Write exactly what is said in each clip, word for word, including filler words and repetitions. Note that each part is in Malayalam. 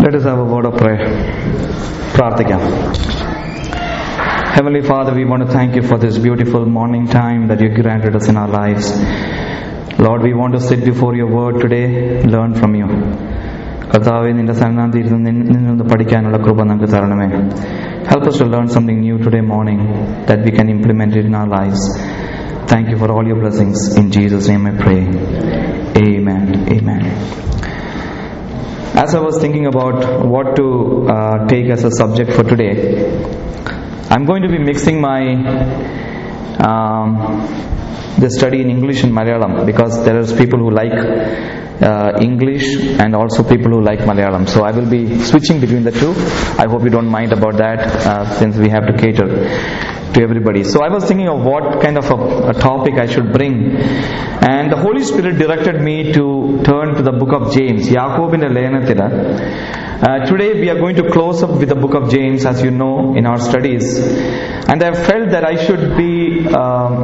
Let us have a word of prayer. Prarthikam. Heavenly Father, we want to thank you for this beautiful morning time that you granted us in our lives. Lord, we want to sit before your word today, learn from you. കർത്താവേ, നിന്റെ സന്നിധിയിൽ നിന്ന് പഠിക്കാനുള്ള കൃപ നമുക്ക് തരണമേ. Help us to learn something new today morning that we can implement it in our lives. Thank you for all your blessings. In Jesus' name I pray. Amen. Amen. As I was thinking about what to uh, take as a subject for today, I'm going to be mixing my um, the study in English and Malayalam, because there are people who like uh, English and also people who like Malayalam. So I will be switching between the two. I hope you don't mind about that, uh, since we have to cater to everybody. So I was thinking of what kind of a, a topic I should bring, and the Holy Spirit directed me to turn to the book of James. Yakobinte Leyanatila. Uh, today we are going to close up with the book of James, as you know, in our studies, and I felt that I should be um,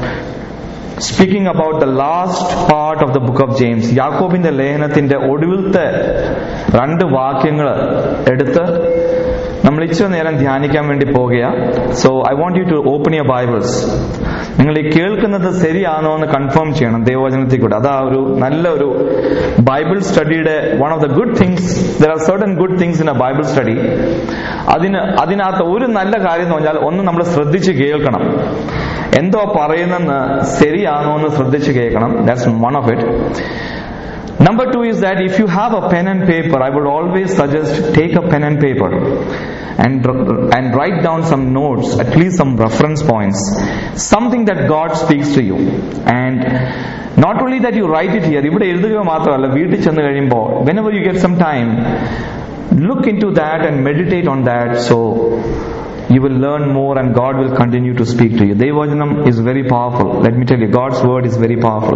speaking about the last part of the book of James. Yakobinte Leyanathinte ഒടുവിലത്തെ രണ്ട് വാക്യങ്ങൾ എടുത്ത് നമ്മൾ ഇച്ചിരി നേരം ധ്യാനിക്കാൻ വേണ്ടി പോകുകയാണ്. So I want you to open your Bibles. നിങ്ങൾ ഈ കേൾക്കുന്നത് ശരിയാണോ എന്ന് കൺഫേം ചെയ്യണം ദൈവവചനത്തിൽ കൂടെ. അതാ ഒരു നല്ല ഒരു ബൈബിൾ സ്റ്റഡിയുടെ one of the good things. There are certain good things in a Bible study. അതിന് അതിനകത്ത് ഒരു നല്ല കാര്യം എന്ന് പറഞ്ഞാൽ ഒന്ന് നമ്മൾ ശ്രദ്ധിച്ച് കേൾക്കണം. എന്തോ പറയുന്നെന്ന് ശരിയാണോ എന്ന് ശ്രദ്ധിച്ച് കേൾക്കണം. That's one of it. Number two is that if you have a pen and paper, I would always suggest take a pen and paper and and write down some notes, at least some reference points, something that God speaks to you. And not only that you write it here, ഇവിടെ എഴുതുക മാത്രമല്ല, വീട്ടിൽ ചെന്ന് കഴിയുമ്പോൾ whenever you get some time, look into that and meditate on that, so you will learn more and God will continue to speak to you. Devajanam is very powerful. Let me tell you, God's word is very powerful.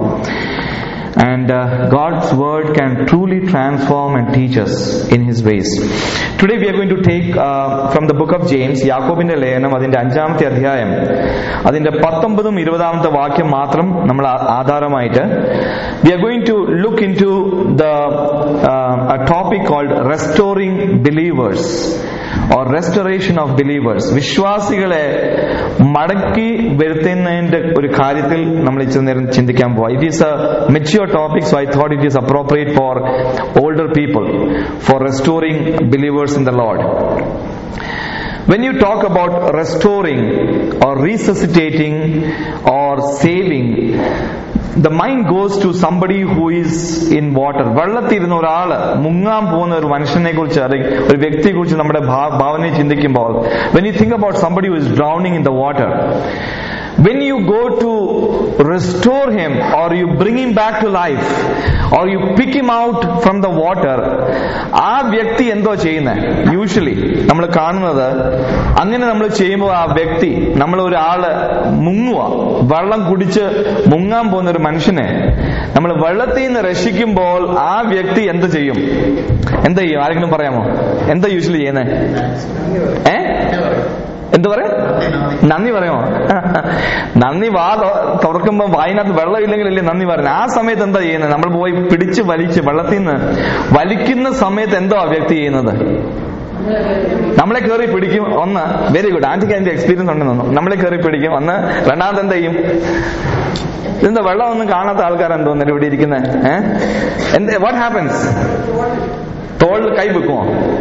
And uh, God's word can truly transform and teach us in His ways. Today we are going to take uh, from the book of James, Yakobinte Leyanam, adinte അഞ്ചാമത്തെ അധ്യായം, അതിന്റെ പത്തൊമ്പതും ഇരുപതാമത്തെ വാക്യം മാത്രം നമ്മൾ ആധാരമായിട്ട് we are going to look into the uh, a topic called restoring believers or restoration of believers. വിശ്വാസികളെ മടക്കി വരുത്തുന്നതിന്റെ ഒരു കാര്യത്തിൽ നമ്മൾ ഇച്ചിരി നേരം ചിന്തിക്കാൻ പോവാ. It is a mature topic, so I thought it is appropriate for older people, for restoring believers in the Lord. When you talk about restoring or resuscitating or saving, the mind goes to somebody who is in water. വെള്ളത്തിരുന്ന ഒരാള് മുങ്ങാൻ പോകുന്ന ഒരു മനുഷ്യനെ കുറിച്ച് അല്ലെങ്കിൽ ഒരു വ്യക്തിയെ കുറിച്ച് നമ്മുടെ ഭാവനയെ ചിന്തിക്കുമ്പോൾ, when you think about somebody who is drowning in the water, when you go to restore him or you bring him back to life or you pick him out from the water, ആ വ്യക്തി എന്തോ ചെയ്യുന്നത്? യൂഷ്വലി നമ്മൾ കാണുന്നത് അങ്ങനെ നമ്മൾ ചെയ്യുമ്പോൾ ആ വ്യക്തി, നമ്മൾ ഒരാള് മുങ്ങുക, വെള്ളം കുടിച്ച് മുങ്ങാൻ പോകുന്ന ഒരു മനുഷ്യനെ നമ്മൾ വെള്ളത്തിൽ നിന്ന് രക്ഷിക്കുമ്പോൾ ആ വ്യക്തി എന്ത് ചെയ്യും? എന്താ ചെയ്യും? ആരെങ്കിലും പറയാമോ? എന്താ യൂഷ്വലി ചെയ്യുന്നത്? ഏ എന്തു പറയാ? നന്ദി പറയുമോ? നന്ദി വാ തുറക്കുമ്പോ വായിനകത്ത് വെള്ളം ഇല്ലെങ്കിലല്ലേ നന്ദി പറയുന്നത്. ആ സമയത്ത് എന്താ ചെയ്യുന്നത്? നമ്മൾ പോയി പിടിച്ച് വലിച്ച് വെള്ളത്തിൽ നിന്ന് വലിക്കുന്ന സമയത്ത് എന്തോ ആ വ്യക്തി ചെയ്യുന്നത്? നമ്മളെ കയറി പിടിക്കും. ഒന്ന്, വെരി ഗുഡ്, ആന്റിക്ക് അതിന്റെ എക്സ്പീരിയൻസ് ഉണ്ടെന്ന് തോന്നുന്നു. നമ്മളെ കയറി പിടിക്കും. ഒന്ന്, രണ്ടാമത് എന്താ ചെയ്യും? എന്താ വെള്ളം ഒന്നും കാണാത്ത ആൾക്കാരെന്ന് തോന്നുന്നു ഇവിടെ ഇരിക്കുന്നത്. ഏഹ് എന്ത് വാട്ട് ഹാപ്പൻസ്? തോളിൽ കൈ വെക്കുമോ?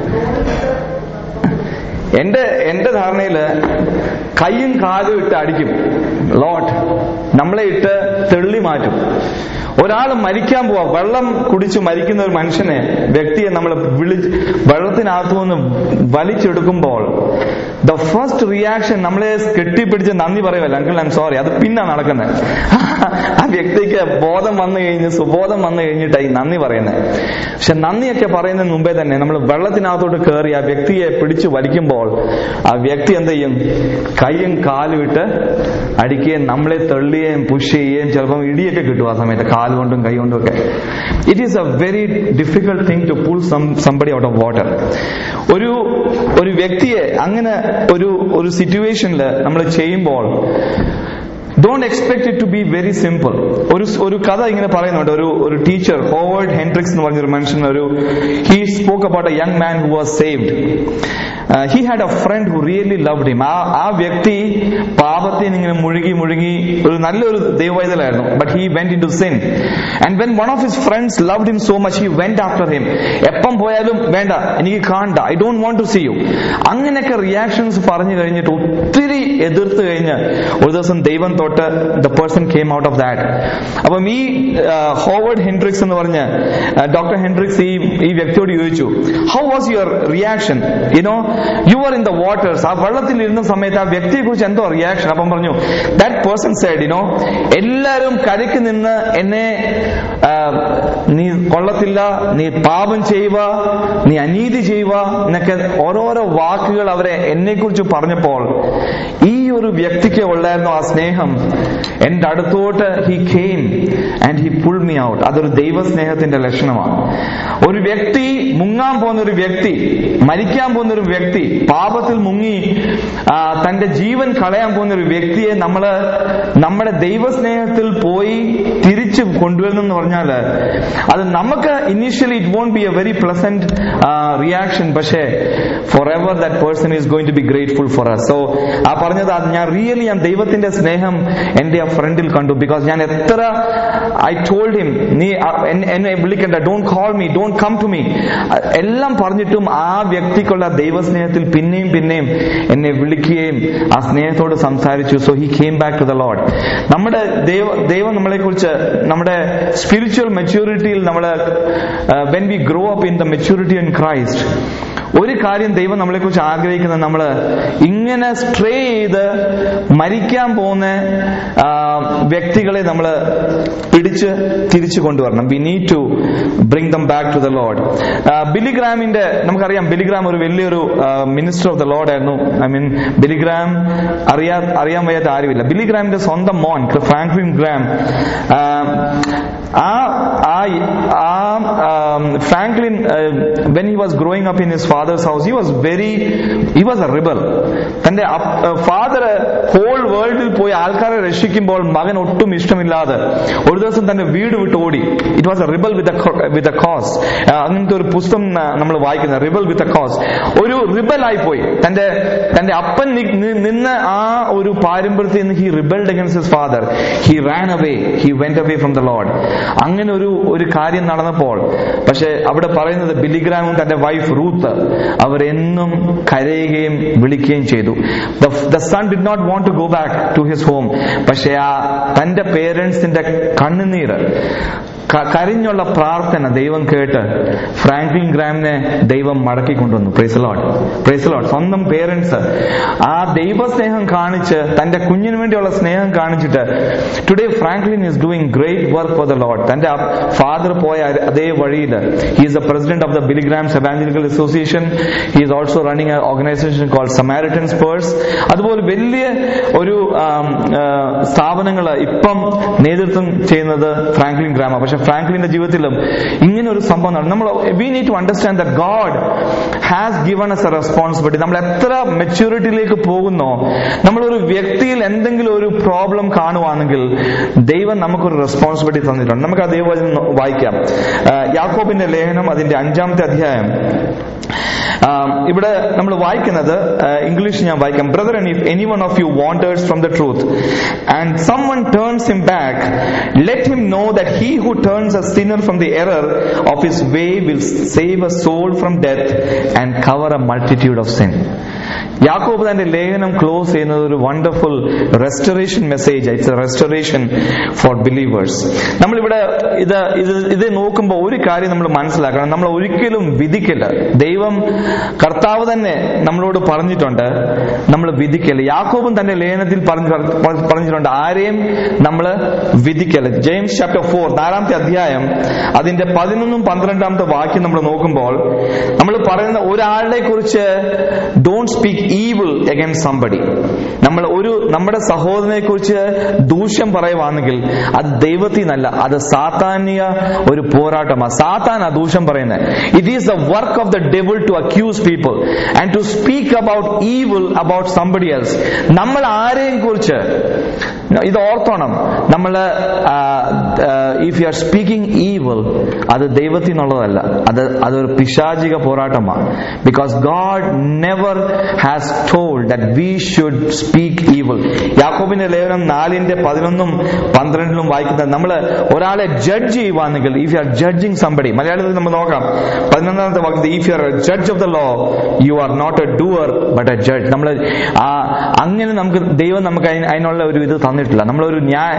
എന്റെ എന്റെ ധാരണയില് കൈയും കാലും ഇട്ട് അടിക്കും. ലോട്ട് നമ്മളെ ഇട്ട് തെള്ളി മാറ്റും. ഒരാൾ മരിക്കാൻ പോവാ, വെള്ളം കുടിച്ച് മരിക്കുന്ന ഒരു മനുഷ്യനെ, വ്യക്തിയെ നമ്മൾ വിളി വെള്ളത്തിനകത്തു നിന്ന് വലിച്ചെടുക്കുമ്പോൾ ദ ഫസ്റ്റ് റിയാക്ഷൻ നമ്മളെ കെട്ടിപ്പിടിച്ച് നന്ദി പറയുമല്ലോ, അങ്കിൾ ഐ എം സോറി, അത് പിന്നെ നടക്കുന്നത്. ആ വ്യക്തിക്ക് ബോധം വന്നു കഴിഞ്ഞ് സുബോധം വന്നു കഴിഞ്ഞിട്ടായി നന്ദി പറയുന്നത്. പക്ഷെ നന്ദിയൊക്കെ പറയുന്നതിന് മുമ്പേ തന്നെ നമ്മൾ വെള്ളത്തിനകത്തോട്ട് കയറി ആ വ്യക്തിയെ പിടിച്ചു വലിക്കുമ്പോൾ ആ വ്യക്തി എന്ത് ചെയ്യും? കൈയും കാലും ഇട്ട് അടിക്കുകയും നമ്മളെ തള്ളുകയും പുഷ് ചെയ്യുകയും ചിലപ്പം ഇടിയൊക്കെ കിട്ടും ആ സമയത്ത്, കാലുകൊണ്ടും കൈ കൊണ്ടും ഒക്കെ. It is a very difficult thing to pull somebody out of water. ഒരു ഒരു വ്യക്തിയെ അങ്ങനെ ഒരു ഒരു സിറ്റുവേഷനിൽ നമ്മൾ ചെയ്യുമ്പോൾ Don't expect it to be very simple. ഒരു ഒരു കഥ ഇങ്ങനെ പറയുന്നുണ്ട്. ഒരു ഒരു ടീച്ചർ ഹോവർഡ് ഹെൻഡ്രിക്സ് എന്ന് പറഞ്ഞൊരു മനുഷ്യൻ, ഒരു he spoke about a young man who was saved. Uh, he had a friend who really loved him. ആ ആ വ്യക്തി പാപത്തിൽ ഇങ്ങനെ മുഴുകി മുഴുകി ഒരു നല്ലൊരു ദൈവവൈതലായിരുന്നു. But he went into sin. And when one of his friends loved him so much, he went after him. എപ്പം പോയാലും വേണ്ട, എനിക്ക് കാണണ്ട, I don't want to see you. അങ്ങനെയൊക്കെ റിയാക്ഷൻസ് പറഞ്ഞു കഴിഞ്ഞിട്ട് ഒത്തിരി എതിർത്ത് കഴിഞ്ഞ് ഒരു ദിവസം ദൈവം തൊട്ട് the person came out of that. അപ്പം ഈ ഹോവർഡ് ഹെൻഡ്രിക്സ് എന്ന് പറഞ്ഞ ഡോക്ടർ ഹെൻഡ്രിക്സ് ഈ ഈ വ്യക്തിയോട് ചോദിച്ചു, how was your reaction? You know, you were in the waters. ആ വെള്ളത്തിൽ ഇരുന്ന സമയത്ത് ആ വ്യക്തിയെ കുറിച്ച് എന്തോ റിയാക്ഷൻ? അപ്പം പറഞ്ഞു, that person said, you know, എല്ലാരും കരയ്ക്ക് നിന്ന് എന്നെ നീ കൊള്ളത്തില്ല, നീ പാപം ചെയ്യുക, നീ അനീതി ചെയ്യുക എന്നൊക്കെ ഓരോരോ വാക്കുകൾ അവരെ എന്നെ കുറിച്ച് പറഞ്ഞപ്പോൾ ഈ ഒരു വ്യക്തിക്ക് ഉള്ളായിരുന്നു ആ സ്നേഹം. എന്റെ അടുത്തോട്ട് he came and he pulled me out. അതൊരു ദൈവസ്നേഹത്തിന്റെ ലക്ഷണമാണ്. ഒരു വ്യക്തി, മുങ്ങാൻ പോകുന്ന ഒരു വ്യക്തി, മരിക്കാൻ പോകുന്ന ഒരു വ്യക്തി, പാപത്തിൽ മുങ്ങി തന്റെ ജീവൻ കളയാൻ പോകുന്ന ഒരു വ്യക്തിയെ നമ്മള് നമ്മുടെ ദൈവസ്നേഹത്തിൽ പോയി തിരിച്ചു കൊണ്ടുവരുന്നെന്ന് പറഞ്ഞാല് അത് നമുക്ക് initially it won't be a very pleasant reaction, പക്ഷേ forever that person is going to be grateful for us. സോ ആ പറഞ്ഞത് ഞാൻ റിയലി ഞാൻ ദൈവത്തിന്റെ സ്നേഹം എന്റെ ആ ഫ്രണ്ടിൽ കണ്ടു. ബിക്കോസ് ഞാൻ എത്ര ഐ ടോൾഡ് ഹിം, നീ എന്നെ വിളിക്കണ്ട, don't call me, don't come to me, എല്ലാം പറഞ്ഞിട്ടും ആ വ്യക്തിക്കുള്ള ദൈവസ്നേഹത്തിൽ പിന്നെയും പിന്നെയും എന്നെ വിളിക്കുകയും ആ സ്നേഹത്തോട് സംസാരിച്ചു. So he came back to the Lord. നമ്മുടെ ദൈവ ദൈവം നമ്മളെ കുറിച്ച് നമ്മുടെ സ്പിരിച്വൽ മെച്യൂരിറ്റിയിൽ നമ്മള് when we grow up in the maturity in Christ, ഒരു കാര്യം ദൈവം നമ്മളെ കുറിച്ച് ആഗ്രഹിക്കുന്നത്, നമ്മള് ഇങ്ങനെ സ്ട്രേ ചെയ്ത് മരിക്കാൻ പോകുന്ന വ്യക്തികളെ നമ്മള് പിടിച്ച് തിരിച്ചു കൊണ്ടുവരണം. We need to bring them back to the Lord. ബിലിഗ്രാമിന്റെ നമുക്കറിയാം, ബിലിഗ്രാം ഒരു വലിയൊരു മിനിസ്റ്റർ ഓഫ് ദ ലോർഡ് ആയിരുന്നു. ഐ മീൻ ബിലിഗ്രാം അറിയാ അറിയാൻ വയ്യാത്ത ആരുമില്ല. ബിലിഗ്രാമിന്റെ സ്വന്തം മോൻ ഫ്രാങ്ക്ലിൻ ഗ്രാം, ആ Franklin when he was growing up in his father's house, he was very he was a rebel. തന്റെ ഫാദർ ഹോൾ വേൾഡിൽ പോയി ആൾക്കാരെ രക്ഷിക്കുമ്പോൾ മകൻ ഒട്ടും ഇഷ്ടമില്ലാതെ ഒരു ദിവസം തന്റെ വീട് വിട്ട് ഓടി. It was a rebel with with a cause. അങ്ങനത്തെ ഒരു പുസ്തകം നമ്മൾ വായിക്കുന്നത്, റിബൽ വിത്ത് എ കോസ്. ഒരു റിബൽ ആയി പോയി. തന്റെ തന്റെ അപ്പൻ നിന്ന് ആ ഒരു പാരമ്പര്യത്തിൽ നിന്ന് he rebelled against his father. He ran away, he went away from the Lord. അങ്ങനെ ഒരു ഒരു കാര്യം നടന്നപ്പോൾ, പക്ഷെ അവിടെ പറയുന്നത് ബിലിഗ്രാമും തന്റെ വൈഫ് റൂത്ത് അവരെന്നും കരയുകയും വിളിക്കുകയും ചെയ്തു. The son did not want to go back to his home. പക്ഷെ ആ തന്റെ പേരൻസിന്റെ കണ്ണുനീര്, കരഞ്ഞുള്ള പ്രാർത്ഥന ദൈവം കേട്ട് ഫ്രാങ്ക്ലിൻ ഗ്രാമിനെ ദൈവം മടക്കി കൊണ്ടുവന്നു. Praise Lord, praise Lord. സ്വന്തം പേരൻസ് ആ ദൈവസ്നേഹം കാണിച്ച്, തന്റെ കുഞ്ഞിന് വേണ്ടിയുള്ള സ്നേഹം കാണിച്ചിട്ട് today Franklin is doing great work for the Lord. തന്റെ ഫാദർ പോയ അതേ വഴിയിൽ he is the president of the Billy Graham's evangelical association. He is also running a organisation called Samaritan Purse. അതുപോലെ വലിയ ഒരു സ്ഥാപനങ്ങൾ ഇപ്പം നേതൃത്വം ചെയ്യുന്നത് ഫ്രാങ്ക്ലിൻ ഗ്രാമാണ്. പക്ഷെ ഫ്രാങ്ക്ലിന്റെ ജീവിതത്തിലും ഇങ്ങനെ ഒരു സംഭവം നടന്നു. നമ്മൾ we need to understand that God has given us a responsibility. നമ്മൾ എത്ര മെച്യൂരിറ്റിയിലേക്ക് പോകുന്നോ, നമ്മളൊരു വ്യക്തിയിൽ എന്തെങ്കിലും ഒരു പ്രോബ്ലം കാണുവാണെങ്കിൽ ദൈവം നമുക്കൊരു റെസ്പോൺസിബിലിറ്റി തന്നിട്ടുണ്ട്. നമുക്ക് ആ ദൈവവചനം വായിക്കാം. യാക്കോബിന്റെ ലേഖനം അതിന്റെ അഞ്ചാമത്തെ അധ്യായം. ഇവിടെ നമ്മൾ വായിക്കുന്നത് ഇംഗ്ലീഷ് ഞാൻ വായിക്കാം. Brother, if any one of you wanders from the truth and someone turns him back, let him know that he who turns a sinner from the error of his way will save a soul from death and cover a multitude of sin. യാക്കോബ് തന്റെ ലേഖനം ക്ലോസ് ചെയ്യുന്നത് ഒരു wonderful restoration message. It's a restoration for believers. നമ്മളിവിടെ ഇത് ഇത് നോക്കുമ്പോൾ ഒരു കാര്യം നമ്മൾ മനസ്സിലാക്കണം, നമ്മൾ ഒരിക്കലും വിധിക്കില്ല. ദൈവം കർത്താവ് തന്നെ നമ്മളോട് പറഞ്ഞിട്ടുണ്ട്, നമ്മൾ വിധിക്കല്ല. യാക്കോബും തന്റെ ലേഖനത്തിൽ പറഞ്ഞിട്ടുണ്ട്, ആരെയും നമ്മൾ വിധിക്കല്ല. ജെയിംസ് ചാപ്റ്റർ ഫോർ നാലാമത്തെ അധ്യായം അതിന്റെ പതിനൊന്നും പന്ത്രണ്ടാമത്തെ വാക്യം നമ്മൾ നോക്കുമ്പോൾ നമ്മൾ പറയുന്ന ഒരാളുടെ കുറിച്ച് don't speak evil against somebody. നമ്മൾ ഒരു നമ്മുടെ സഹോദരനെ കുറിച്ച് ദൂഷ്യം പറയുവാണെങ്കിൽ അത് ദൈവത്തിൽ നിന്നല്ല, അത് സാത്താനിക ഒരു പോരാട്ടമാണ്. സാത്താൻ ആ ദൂഷ്യം പറയുന്നത്. It is the work of the devil to accuse people and to speak about evil about somebody else. നമ്മൾ ആരെയും കുറിച്ച് ഇത് ഓർത്തോണം. നമ്മള് if you are speaking evil, അത് ദൈവത്തിൽ നിന്നുള്ളതല്ല, അത് അതൊരു പിശാചിക പോരാട്ടമാണ്. Because God never has told that we should speak evil. യാക്കോബിന്റെ ലേഖനം നാലിന്റെ പതിനൊന്നും പന്ത്രണ്ടിലും വായിക്കുന്നത്, നമ്മള് ഒരാളെ ജഡ്ജ് ചെയ്യുവാണെങ്കിൽ, if you are judging somebody, മലയാളത്തിൽ നമ്മൾ നോക്കാം പതിനൊന്നാമത്തെ വാക്യത്തിൽ, if you are a judge of the law you are not a doer but a judge. നമ്മൾ അങ്ങനെ നമുക്ക് ദൈവം നമുക്ക് അതിനുള്ള ഒരു ഇത് തന്നിട്ടില്ല. നമ്മളൊരു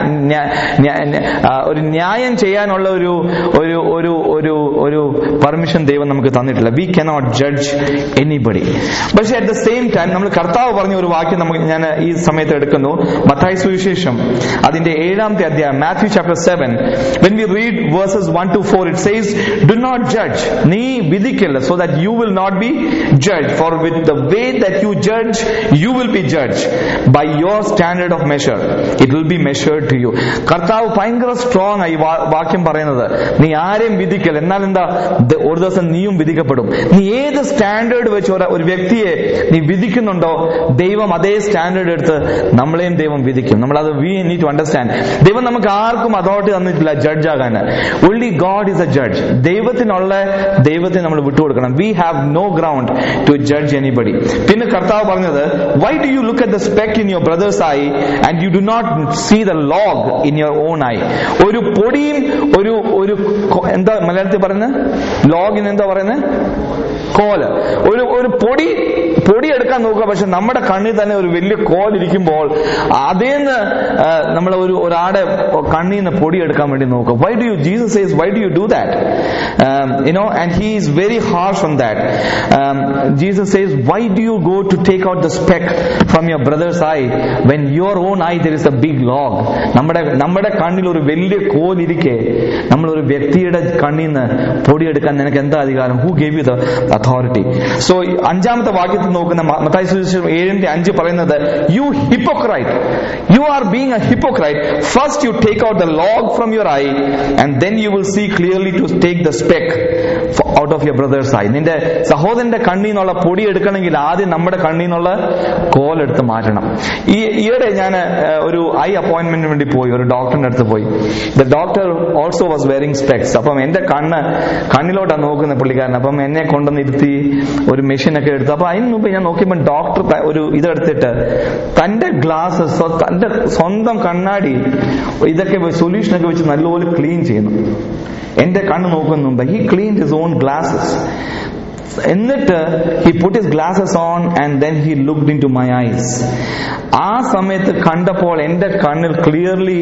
ഒരു ന്യായം ചെയ്യാനുള്ള ഒരു ഒരു ഒരു ഒരു ഒരു പെർമിഷൻ ദൈവം നമുക്ക് തന്നിട്ടില്ല. We cannot judge anybody. പക്ഷെ അറ്റ് ദ സെയിം ടൈം നമ്മൾ കർത്താവ് പറഞ്ഞ ഒരു വാക്യം നമുക്ക് ഞാൻ ഈ സമയത്ത് എടുക്കുന്നു. മത്തായി സുവിശേഷം അതിന്റെ ഏഴാമത്തെ അധ്യായം, Matthew chapter seven, when we read verses one to four, it says, do not judge, നീ വിധിക്കല്ല, so that you will not be judged, for with the way that you judge you will be judged, by your standard of measure it will be measured to you. കർത്താവ് ഭയങ്കര സ്ട്രോങ് ആയി വാക്യം പറയുന്നത്, നീ ആരെയും വിധിക്കല്ല, എന്നാൽ എന്താ, ഒരു ദിവസം നീയും വിധിക്കപ്പെടും. നീ ഏത് സ്റ്റാൻഡേർഡ് വെച്ച് ഒരു വ്യക്തിയെ നീ വിധിക്കുന്നുണ്ടോ, ദൈവം അതേ സ്റ്റാൻഡേർഡ് എടുത്ത് നമ്മളെയും ദൈവം വിധിക്കും. നമ്മളത് വി നീഡ് ടു അണ്ടർസ്റ്റാൻഡ്. ദൈവം നമുക്ക് ആർക്കും അതോറിറ്റി തന്നിട്ടില്ല ജഡ്ജ് ആകാൻ. Only God is a judge. ദൈവത്തിനുള്ള ദൈവത്തെ നമ്മൾ വിട്ടുകൊടുക്കണം. We have no ground to judge anybody. പിന്നെ കർത്താവ് പറഞ്ഞത്, why do you look at the speck in your brother's eye and you do not see the log in your own eye. ഒരു പൊടിയും ഒരു ഒരു എന്താ മലയാളത്തിൽ പറയുന്നത്, ലോഗിന് എന്താ പറയുന്നത്, കോല്. ഒരു ഒരു പൊടി പൊടി എടുക്കാൻ നോക്കുക, പക്ഷെ നമ്മുടെ കണ്ണിൽ തന്നെ ഒരു വലിയ കോലിരിക്കുമ്പോൾ അതേന്ന് നമ്മൾ ഒരു ഒരാടെ കണ്ണിൽ നിന്ന് പൊടി എടുക്കാൻ വേണ്ടി നോക്കുക. Why do you, Jesus says, why do you do that? You know, and he is very harsh on that. Jesus says, why do you go to take out the speck from your brother's eye when your own eye there is a big log. നമ്മുടെ നമ്മുടെ കണ്ണിൽ ഒരു വലിയ കോലിരിക്കെ നമ്മൾ ഒരു വ്യക്തിയുടെ കണ്ണിൽ നിന്ന് പൊടിയെടുക്കാൻ നിനക്ക് എന്താ അധികാരം? Who gave you the authority? So അഞ്ചാമത്തെ വാക്യത്തിൽ നോക്കുന്ന മത്തായി സുവിശേഷം ഏഴിന്റെ അഞ്ച് പറയുന്നത്, you hypocrite, you are being a hypocrite, first you take out the log from your eye and then you will see clearly to take the speck out of your brother's eye. നിന്റെ സഹോദരന്റെ കണ്ണിൽ നിന്നുള്ള പൊടി എടുക്കണമെങ്കിൽ ആദ്യം നമ്മുടെ കണ്ണിൽ നിന്നുള്ള കോലെടുത്ത് മാറ്റണം. ഈ ഈയിടെ ഞാൻ ഒരു ഐ അപ്പോയിന്റ്മെന്റിന് വേണ്ടി പോയി, ഒരു ഡോക്ടറിന്റെ അടുത്ത് പോയി. The doctor also was wearing specs. അപ്പം എന്റെ കണ്ണ് കണ്ണിലോട്ടാണ് നോക്കുന്ന പുള്ളിക്കാരൻ. അപ്പം എന്നെ കൊണ്ടുവന്ന് ഇരുത്തി ഒരു മെഷീനൊക്കെ എടുത്തു. അപ്പൊ അതിന് മുമ്പ് ഞാൻ നോക്കിയപ്പോൾ ഡോക്ടർ ഒരു ഇതെടുത്തിട്ട് തന്റെ ഗ്ലാസസ്, തന്റെ സ്വന്തം കണ്ണാടി ഇതൊക്കെ സൊല്യൂഷനൊക്കെ വെച്ച് നല്ലപോലെ ക്ലീൻ ചെയ്യുന്നു. എന്റെ കണ്ണ് നോക്കുന്ന മുമ്പ് he clean his own glasses. എന്നിട്ട് he put his glasses on and then he looked into my eyes. ആ സമയത്ത് കണ്ടപ്പോൾ എന്റെ കണ്ണിൽ ക്ലിയർലി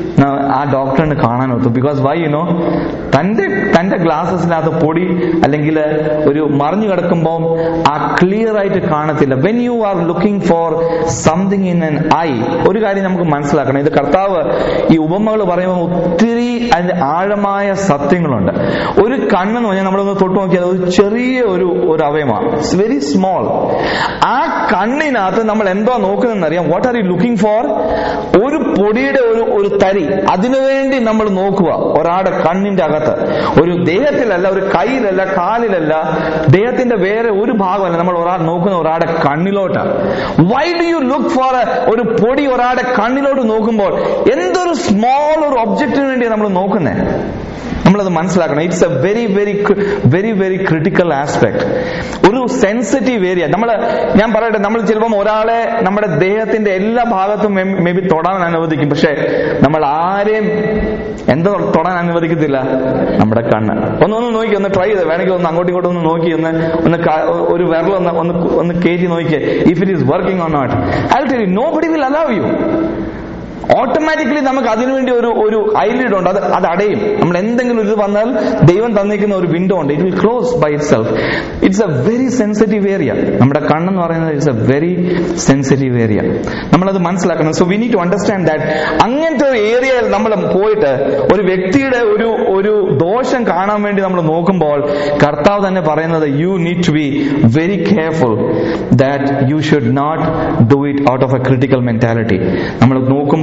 ആ ഡോക്ടറിന് കാണാൻ ഒത്തു. ബിക്കോസ് വൈ യു നോ, തന്റെ തന്റെ ഗ്ലാസസിനകത്ത് പൊടി അല്ലെങ്കിൽ ഒരു മറിഞ്ഞു കിടക്കുമ്പോൾ ആ ക്ലിയർ ആയിട്ട് കാണത്തില്ല. When you are looking for something in an eye, ഒരു കാര്യം നമുക്ക് മനസ്സിലാക്കണം, ഇത് കർത്താവ് ഈ ഉപമകൾ പറയുമ്പോൾ ഒത്തിരി അതിന്റെ ആഴമായ സത്യങ്ങളുണ്ട്. ഒരു കണ്ണെന്ന് പറഞ്ഞാൽ നമ്മളൊന്ന് തൊട്ട് നോക്കിയാൽ ഒരു ചെറിയ ഒരു ഒരു അവയവമാണ്, ഇറ്റ്സ് വെരി സ്മോൾ. ആ കണ്ണിനകത്ത് നമ്മൾ എന്തോ നോക്കുന്നതെന്നറിയാം. What are you looking for? ഒരു പൊടിയുടെ ഒരു ഒരു തരി, അതിനുവേണ്ടി നമ്മൾ നോക്കുക. ഒരാളുടെ കണ്ണിന്റെ അകത്ത്, ഒരു ദേഹത്തിലല്ല, ഒരു കയ്യിലല്ല, കാലിലല്ല, ദേഹത്തിന്റെ വേറെ ഒരു ഭാഗമല്ല, നമ്മൾ ഒരാൾ നോക്കുന്ന ഒരാളുടെ കണ്ണിലോട്ടാണ്. Why do you look for ഒരു പൊടി ഒരാളുടെ കണ്ണിലോട്ട് നോക്കുമ്പോൾ? എന്തൊരു സ്മോൾ ഒരു ഒബ്ജക്റ്റിന് വേണ്ടിയാണ് നമ്മൾ നോക്കുന്നത്. നമ്മളത് മനസ്സിലാക്കണം. It's a very very very very critical aspect, ഒരു സെൻസിറ്റീവ് ഏരിയ. നമ്മൾ ഞാൻ പറയട്ടെ, നമ്മൾ ചിലപ്പം ഒരാളെ നമ്മുടെ ദേഹത്തിന്റെ എല്ലാ ഭാഗത്തും മേ ബി തൊടാൻ അനുവദിക്കും, പക്ഷെ നമ്മൾ ആരെയും എന്താ തൊടാൻ അനുവദിക്കത്തില്ല? നമ്മുടെ കണ്ണ്. ഒന്ന് ഒന്ന് നോക്കി, ഒന്ന് ട്രൈ ചെയ്ത് വേണമെങ്കിൽ ഒന്ന് അങ്ങോട്ടും ഇങ്ങോട്ടും ഒന്ന് നോക്കി, ഒന്ന് ഒന്ന് ഒരു വിരലൊന്ന് ഒന്ന് ഒന്ന് കയറ്റി നോക്കിയേ. If it is working or not, I will tell you, nobody will allow you. Automatically നമുക്ക് അതിനുവേണ്ടി ഒരു ഒരു ഐലിഡ് ഉണ്ട്, അത് അത് അടയും. നമ്മൾ എന്തെങ്കിലും ഇത് വന്നാൽ ദൈവം തന്നിരിക്കുന്ന ഒരു വിൻഡോ ഉണ്ട്, it will close by itself. It's a very sensitive area. നമ്മുടെ കണ്ണെന്ന് പറയുന്നത് it's a very sensitive area. നമ്മളത് മനസ്സിലാക്കണം. So we need to understand that. അങ്ങനത്തെ ഒരു ഏരിയയിൽ നമ്മൾ പോയിട്ട് ഒരു വ്യക്തിയുടെ ഒരു ഒരു ദോഷം കാണാൻ വേണ്ടി നമ്മൾ നോക്കുമ്പോൾ കർത്താവ് തന്നെ പറയുന്നത്, you need to be very careful that you should not do it out of a critical mentality. നമ്മൾ നോക്കുമ്പോൾ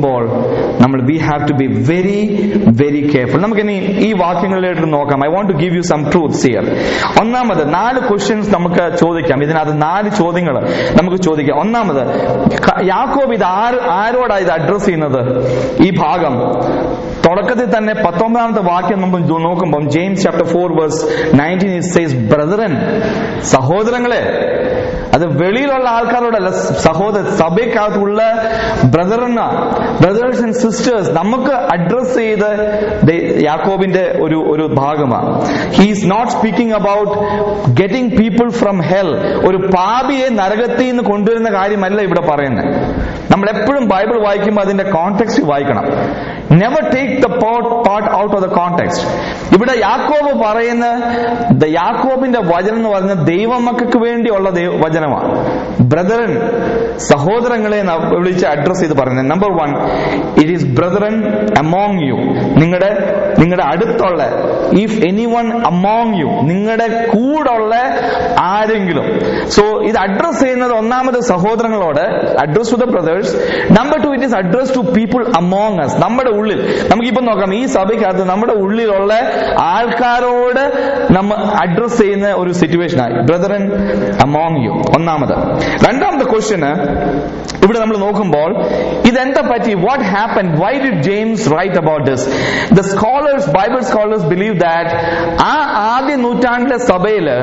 വായിക്കുമ്പോൾ നമ്മൾ we have to be very very careful. നമുക്കിനി ഈ വാക്യങ്ങളിലേക്ക് നോക്കാം. I want to give you some truths here. ഒന്നാമത് നാല് ക്വസ്റ്റ്യൻസ് നമുക്ക് ചോദിക്കാം. ഇതിനകത്ത് നാല് ചോദ്യങ്ങൾ നമുക്ക് ചോദിക്കാം. ഒന്നാമത്, യാക്കോബ് ഇത് ആര് ആരോടാണ് ഇത് അഡ്രസ് ചെയ്യുന്നത്? ഈ ഭാഗം തുടക്കത്തിൽ തന്നെ പത്തൊമ്പതാമത്തെ വാക്യം നമ്മൾ നോക്കുമ്പോൾ James chapter four verse nineteen it says brethren, സഹോദരങ്ങളെ. അത് വെളിയിലുള്ള ആൾക്കാരോടല്ല, സഹോദര സഭയ്ക്കകത്തുള്ള ബ്രദറെന്ന ബ്രദേഴ്സ് ആൻഡ് സിസ്റ്റേഴ്സ് നമുക്ക് അഡ്രസ് ചെയ്ത് യാക്കോബിന്റെ ഒരു ഒരു ഭാഗമാണ്. He is not speaking about getting people from hell. ഒരു പാപിയെ നരകത്തിൽ നിന്ന് കൊണ്ടുവരുന്ന കാര്യമല്ല ഇവിടെ പറയുന്നത്. നമ്മൾ എപ്പോഴും ബൈബിൾ വായിക്കുമ്പോൾ അതിന്റെ കോണ്ടെക്സ്റ്റ് വായിക്കണം. Never take the part out of the context. ഇവിടെ യാക്കോബ് പറയുന്ന യാക്കോബിന്റെ വചനം എന്ന് പറയുന്നത് ദൈവമക്കൾക്ക് വേണ്ടിയുള്ള വചനമാണ്. ബ്രദറൻ, സഹോദരങ്ങളെ വിളിച്ച് അഡ്രസ് ചെയ്ത് പറയുന്നത്. Number one, it is brethren among you. നിങ്ങളുടെ നിങ്ങളുടെ അടുത്തുള്ള, if any one among you, നിങ്ങളുടെ കൂടുള്ള ആരെങ്കിലും. സോ ഇത് അഡ്രസ് ചെയ്യുന്നത് ഒന്നാമത് സഹോദരങ്ങളോട്, address to the brothers. Number two, it is address to people among us. നമ്മുടെ ഉള്ളിൽ, നമുക്കിപ്പോ നോക്കാം, ഈ സഭയ്ക്കകത്ത് നമ്മുടെ ഉള്ളിലുള്ള ആൾക്കാരോട് നമ്മൾ അഡ്രസ് ചെയ്യുന്ന ഒരു സിറ്റുവേഷൻ ആയി ബ്രദറൻ അമോങ് യു. ഒന്നാമത്. രണ്ടാമത്തെ ക്വസ്റ്റ്യന് ഇവിടെ നമ്മൾ നോക്കുമ്പോൾ ഇതെന്താ പറ്റി? What happen? Why did James write about this? The scholars, Bible scholars believe that ആ ആദ്യ നൂറ്റാണ്ടിലെ സഭയില്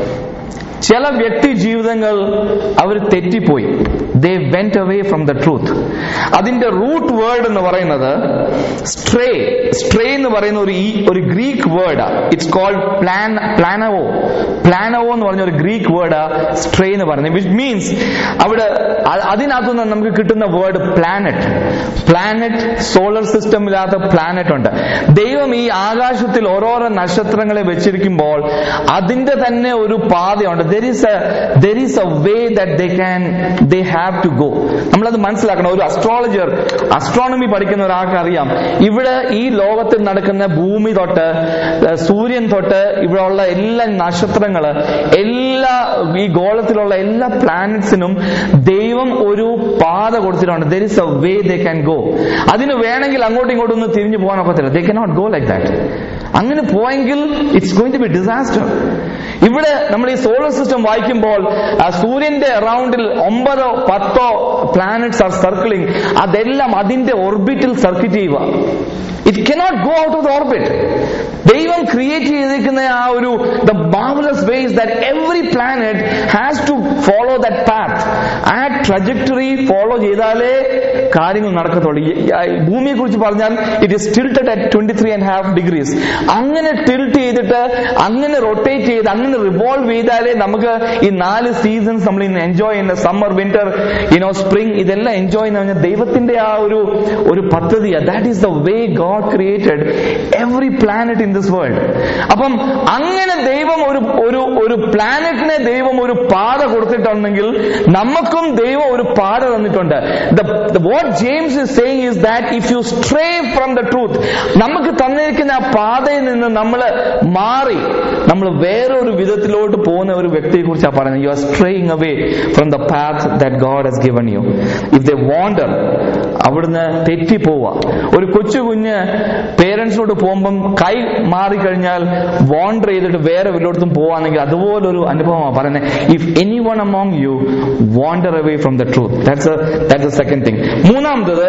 ചില വ്യക്തി ജീവിതങ്ങൾ അവർ തെറ്റിപ്പോയി. They went away from the truth. അതിന്റെ റൂട്ട് വേർഡ് എന്ന് പറയുന്നത് സ്ട്രേ. സ്ട്രേ എന്ന് പറയുന്ന ഒരു ഒരു Greek word. It's called plan പ്ലാനവോ പ്ലാനവോ എന്ന് പറഞ്ഞ ഒരു ഗ്രീക്ക് വേർഡ് സ്ട്രേ എന്ന് പറയുന്നത്. വിച്ച് മീൻസ് അവിടെ അതിനകത്തുനിന്ന് നമുക്ക് കിട്ടുന്ന വേർഡ് പ്ലാനറ്റ്. പ്ലാനറ്റ്, സോളർ സിസ്റ്റമില്ലാത്ത പ്ലാനറ്റ് ഉണ്ട്. ദൈവം ഈ ആകാശത്തിൽ ഓരോരോ നക്ഷത്രങ്ങളെ വെച്ചിരിക്കുമ്പോൾ അതിന്റെ തന്നെ ഒരു പാതയുണ്ട്. There is a there is a way that they can they have to go. നമ്മളത് മനസ്സിലാക്കണം. ഒരു അസ്ട്രോളജർ, അസ്ട്രോണമി പഠിക്കുന്ന ഒരാൾക്ക് അറിയാം, ഇവിടെ ഈ ലോകത്തിൽ നടക്കുന്ന ഭൂമി തൊട്ട് സൂര്യൻ തൊട്ട് ഇവിടെ ഉള്ള എല്ലാ നക്ഷത്രങ്ങള്, എല്ലാ ഈ ഗോളത്തിലുള്ള എല്ലാ പ്ലാനറ്റ്സിനും ദൈവം ഒരു പാത കൊടുത്തിട്ടുണ്ട്. There is a way they can go. അതിന് വേണമെങ്കിൽ അങ്ങോട്ടും ഇങ്ങോട്ടും ഒന്ന് തിരിഞ്ഞു പോകാൻ ഒക്കത്തില്ല. They cannot go like that. അങ്ങനെ പോയെങ്കിൽ it's going to be disaster. ഇവിടെ നമ്മൾ ഈ സോളർ സിസ്റ്റം വായിക്കുമ്പോൾ സൂര്യന്റെ അറൌണ്ടിൽ ഒമ്പതോ പത്തോ പ്ലാനറ്റ്സ് ആർ സർക്കിളിംഗ്. അതെല്ലാം അതിന്റെ ഓർബിറ്റിൽ സർക്കിറ്റ് ചെയ്യുക. It cannot go out of the orbit. ദൈവം ക്രിയേറ്റ് ചെയ്തിരിക്കുന്ന ആ ഒരു the marvellous ways that every planet has to follow that path. ആ ട്രജക്ടറി ഫോളോ ചെയ്താലേ കാര്യങ്ങൾ നടക്കത്തുള്ളൂ. ഭൂമിയെ കുറിച്ച് പറഞ്ഞാൽ it is tilted at twenty three and half degrees. അങ്ങനെ ടിൽറ്റ് ചെയ്തിട്ട് അങ്ങനെ റൊട്ടേറ്റ് ചെയ്ത് അങ്ങനെ റിവോൾവ് ചെയ്താലേ നമുക്ക് ഈ നാല് സീസൺസ് നമ്മൾ ഇന്ന് എൻജോയ് ചെയ്യുന്ന സമ്മർ, വിന്റർ, യുനോ സ്പ്രിംഗ്, ഇതെല്ലാം എൻജോയ് ചെയ്യുന്ന പറഞ്ഞാൽ ദൈവത്തിന്റെ ആ ഒരു ഒരു പദ്ധതി. That is the way God created every planet in this world. അപ്പം അങ്ങനെ ദൈവം ഒരു ഒരു ഒരു പ്ലാനറ്റിനെ ദൈവം ഒരു പാത കൊടുത്തിട്ടുണ്ടെങ്കിൽ നമുക്കും ദൈവം ഒരു പാത തന്നിട്ടുണ്ട്. What James is saying is that if you stray from the truth, നമുക്ക് തന്നിരിക്കുന്ന ആ പാതയിൽ നിന്ന് നമ്മൾ മാറി നമ്മൾ വേറൊരു വിധത്തിലോട്ട് പോകുന്ന ഒരു വ്യക്തിയെ കുറിച്ചാണ് പറയുന്നത്. You are straying away from the path that God has given you. If they wander, അവിടുന്ന് തെറ്റിപ്പോവുക. ഒരു കൊച്ചു കുഞ്ഞ് പേരൻസിനോട് പോകുമ്പം കൈ മാറിക്കഴിഞ്ഞാൽ വാണ്ടർ ചെയ്തിട്ട് വേറെ വല്ലയിടത്തും പോവാണെങ്കിൽ അതുപോലൊരു അനുഭവമാണ് പറയുന്നത്. If any one among you wander away from the truth. That's that's the second thing. മൂന്നാമത്തത്,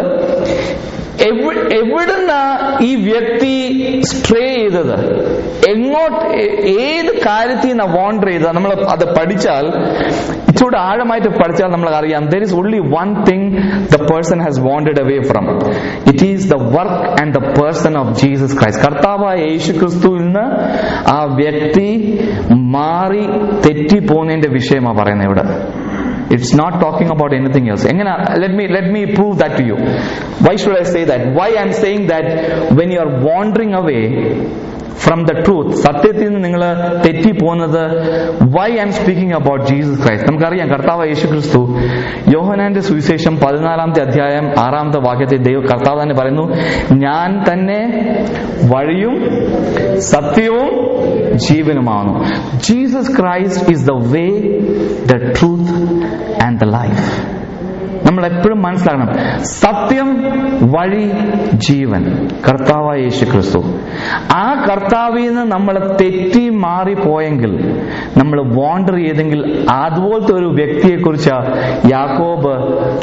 എവിടുന്ന ഈ വ്യക്തി സ്ട്രേ ചെയ്തത്, എങ്ങോട്ട്, ഏത് കാര്യത്തിൽ നിന്നാണ് വാണ്ടർ ചെയ്തത്, നമ്മൾ അത് പഠിച്ചാൽ, ഇച്ചിരി ആഴമായിട്ട് പഠിച്ചാൽ നമ്മൾ അറിയാം. there is only one thing the person has wandered away from. it is the work and the person of Jesus Christ. കർത്താവായ യേശു ക്രിസ്തുവിൽ നിന്ന് ആ വ്യക്തി മാറി തെറ്റിപ്പോന്നതിന്റെ വിഷയമാണ് പറയുന്നത് ഇവിടെ. It's not talking about anything else. എങ്ങനെ? Let me let me prove that to you. Why should I say that? Why I'm saying that when you are wandering away from the truth, സത്യത്തിൽ നിന്ന് നിങ്ങൾ തെറ്റിപ്പോകുന്നത്, why I'm speaking about Jesus Christ. നമുക്കറിയാം കർത്താവ് യേശു ക്രിസ്തു യോഹന്നാന്റെ സുവിശേഷം പതിനാലാമത്തെ അധ്യായം ആറാമത്തെ വാക്യത്തിൽ ദൈവ കർത്താവ് തന്നെ പറയുന്നു, ഞാൻ തന്നെ വഴിയും സത്യവും ജീവനുമാകുന്നു. Jesus Christ is the way, the truth and the life. നമ്മൾ എപ്പോഴും മനസ്സിലാക്കണം, സത്യം, വഴി, ജീവൻ കർത്താവായ യേശു ക്രിസ്തു. ആ കർത്താവിൽ നിന്ന് നമ്മൾ തെറ്റി മാറിപ്പോയെങ്കിൽ, നമ്മൾ വാണ്ടർ ചെയ്തെങ്കിൽ, അതുപോലത്തെ ഒരു വ്യക്തിയെ കുറിച്ച് യാക്കോബ്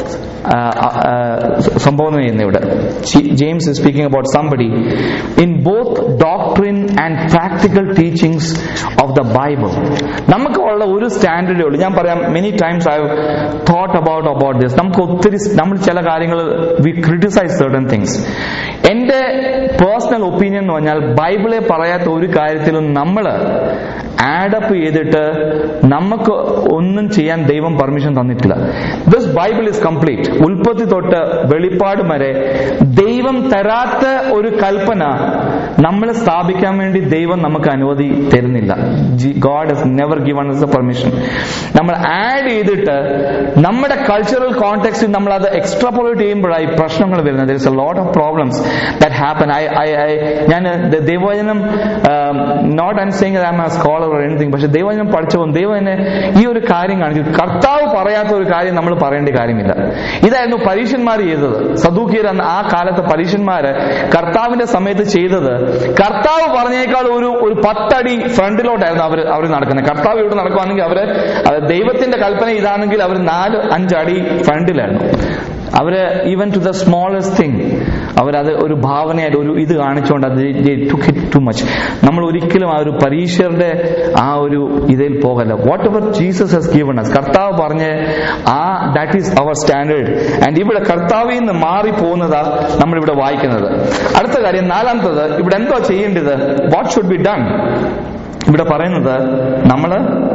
സംബോധന ചെയ്യുന്ന ഇവിടെ. James is speaking about somebody in both doctrine and practical teachings of the Bible. നമുക്ക് ഉള്ള ഒരു സ്റ്റാൻഡേർഡേ ഉള്ളൂ. ഞാൻ പറയാം, many times I have thought about about this. നമുക്ക് ഒത്തിരി നമ്മൾ ചില കാര്യങ്ങൾ we criticize certain things. എന്റെ പേഴ്സണൽ ഒപ്പീനിയൻ എന്ന് പറഞ്ഞാൽ, ബൈബിളെ പറയാത്ത ഒരു കാര്യത്തിലും നമ്മൾ ആഡപ്പ് ചെയ്തിട്ട് നമുക്ക് ഒന്നും ചെയ്യാൻ ദൈവം പെർമിഷൻ തന്നിട്ടില്ല. This Bible is complete. ഉൽപ്പത്തി തൊട്ട് വെളിപ്പാട് വരെ ദൈവം തരാത്ത ഒരു കൽപ്പന നമ്മളെ സ്ഥാപിക്കാൻ വേണ്ടി ദൈവം നമുക്ക് അനുമതി തരുന്നില്ല. God has never given us the permission. നമ്മൾ ആഡ് ചെയ്തിട്ട് നമ്മുടെ കൾച്ചറൽ കോണ്ടെക്സ്റ്റിൽ നമ്മൾ അത് എക്സ്ട്രാപോളേറ്റ് ചെയ്യുമ്പോഴായി പ്രശ്നങ്ങൾ വരുന്നത്. there is a lot of problems that happen. I I I ഞാൻ ദൈവവചനം, not I'm saying that I'm a scholar or anything, പക്ഷെ ദൈവവചനം പഠിച്ചപ്പോൾ ദൈവം എന്നെ ഈ ഒരു കാര്യം കാണിച്ചു. കർത്താവ് പറയാത്ത ഒരു കാര്യം നമ്മൾ പറയേണ്ട കാര്യമില്ല. ഇതായിരുന്നു പരീശന്മാർ ചെയ്തത്. സദൂക്യർ എന്ന ആ കാലത്ത് പരീശന്മാര് കർത്താവിന്റെ സമയത്ത് ചെയ്തത്, കർത്താവ് പറഞ്ഞേക്കാൾ ഒരു ഒരു പത്തടി ഫ്രണ്ടിലോട്ടായിരുന്നു അവർ അവർ നടക്കുന്നത്. കർത്താവ് ഇവിടെ നടക്കുവാണെങ്കിൽ അവര് ദൈവത്തിന്റെ കൽപ്പന ഇതാണെങ്കിൽ അവർ നാല് അഞ്ചടി ഫ്രണ്ടിലായിരുന്നു. അവര് even to the smallest thing അവരത് ഒരു ഭാവനയായിട്ട് ഒരു ഇത് കാണിച്ചുകൊണ്ട് അത് took it too much. നമ്മൾ ഒരിക്കലും ആ ഒരു പരീക്ഷയുടെ ആ ഒരു ഇതിൽ പോകല്ല. Whatever Jesus has given us, കർത്താവ് പറഞ്ഞ് ആ that is our standard. And ഇവിടെ കർത്താവിൽ നിന്ന് മാറി പോകുന്നതാ നമ്മളിവിടെ വായിക്കുന്നത്. അടുത്ത കാര്യം, നാലാമത്തത്, ഇവിടെ എന്തോ ചെയ്യേണ്ടത്, വാട്ട് ഷുഡ് ബി ഡൺ. ഇവിടെ പറയുന്നത് നമ്മള്